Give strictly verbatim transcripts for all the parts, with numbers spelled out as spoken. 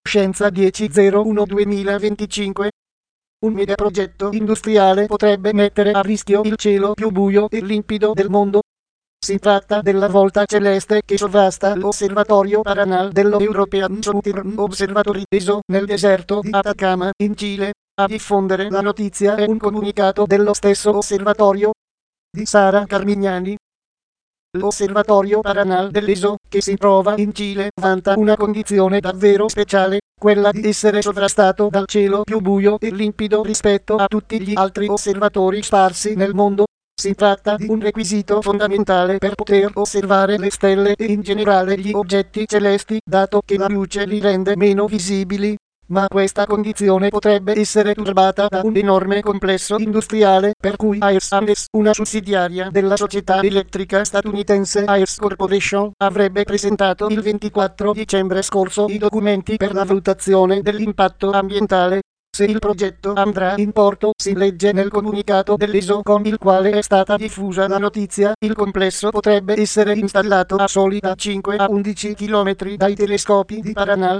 Scienza dieci zero uno duemilaventicinque. Un megaprogetto industriale potrebbe mettere a rischio il cielo più buio e limpido del mondo. Si tratta della volta celeste che sovrasta l'osservatorio Paranal dello European Southern Observatory E S O nel deserto di Atacama, in Cile. A diffondere la notizia è un comunicato dello stesso osservatorio di Sara Carmignani. L'osservatorio Paranal dell'E S O, che si trova in Cile, vanta una condizione davvero speciale, quella di essere sovrastato dal cielo più buio e limpido rispetto a tutti gli altri osservatori sparsi nel mondo. Si tratta di un requisito fondamentale per poter osservare le stelle e in generale gli oggetti celesti, dato che la luce li rende meno visibili. Ma questa condizione potrebbe essere turbata da un enorme complesso industriale, per cui Ayers Andes, una sussidiaria della società elettrica statunitense Ayers Corporation, avrebbe presentato il ventiquattro dicembre scorso i documenti per la valutazione dell'impatto ambientale. Se il progetto andrà in porto, si legge nel comunicato dell'E S O con il quale è stata diffusa la notizia, il complesso potrebbe essere installato a soli da cinque a undici chilometri dai telescopi di Paranal.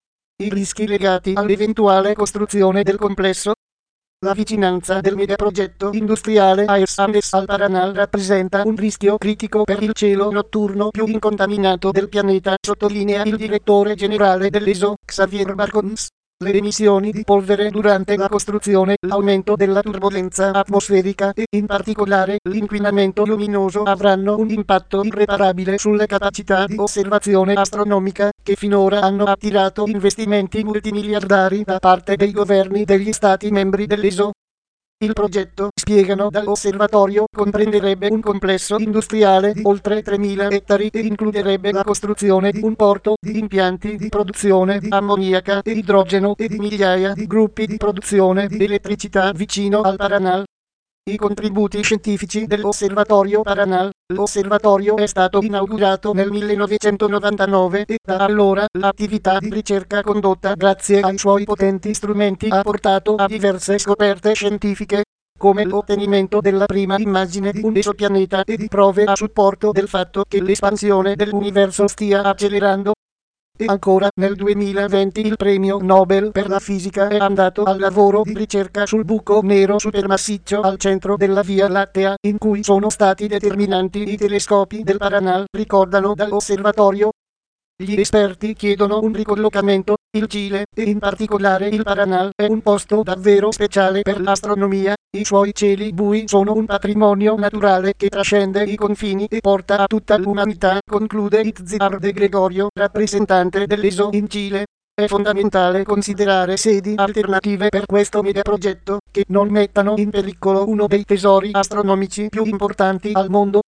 I rischi legati all'eventuale costruzione del complesso. La vicinanza del megaprogetto industriale Ayers Andes al Paranal rappresenta un rischio critico per il cielo notturno più incontaminato del pianeta, sottolinea il direttore generale dell'E S O, Xavier Barcons. Le emissioni di polvere durante la costruzione, l'aumento della turbolenza atmosferica e, in particolare, l'inquinamento luminoso avranno un impatto irreparabile sulle capacità di osservazione astronomica, che finora hanno attirato investimenti multimiliardari da parte dei governi degli Stati membri dell'E S O. Il progetto, spiegano dall'osservatorio, comprenderebbe un complesso industriale di oltre tremila ettari e includerebbe la costruzione di un porto, di impianti di produzione di ammoniaca e idrogeno e di migliaia di gruppi di produzione di elettricità vicino al Paranal. I contributi scientifici dell'osservatorio Paranal. L'osservatorio è stato inaugurato nel millenovecentonovantanove e da allora l'attività di ricerca condotta grazie ai suoi potenti strumenti ha portato a diverse scoperte scientifiche, come l'ottenimento della prima immagine di un esopianeta e di prove a supporto del fatto che l'espansione dell'universo stia accelerando. E ancora, nel duemilaventi il premio Nobel per la fisica è andato al lavoro di ricerca sul buco nero supermassiccio al centro della Via Lattea, in cui sono stati determinanti i telescopi del Paranal, ricordano dall'osservatorio. Gli esperti chiedono un ricollocamento. Il Cile, e in particolare il Paranal, è un posto davvero speciale per l'astronomia. I suoi cieli bui sono un patrimonio naturale che trascende i confini e porta a tutta l'umanità, conclude Itziar De Gregorio, rappresentante dell'E S O in Cile. È fondamentale considerare sedi alternative per questo megaprogetto, che non mettano in pericolo uno dei tesori astronomici più importanti al mondo.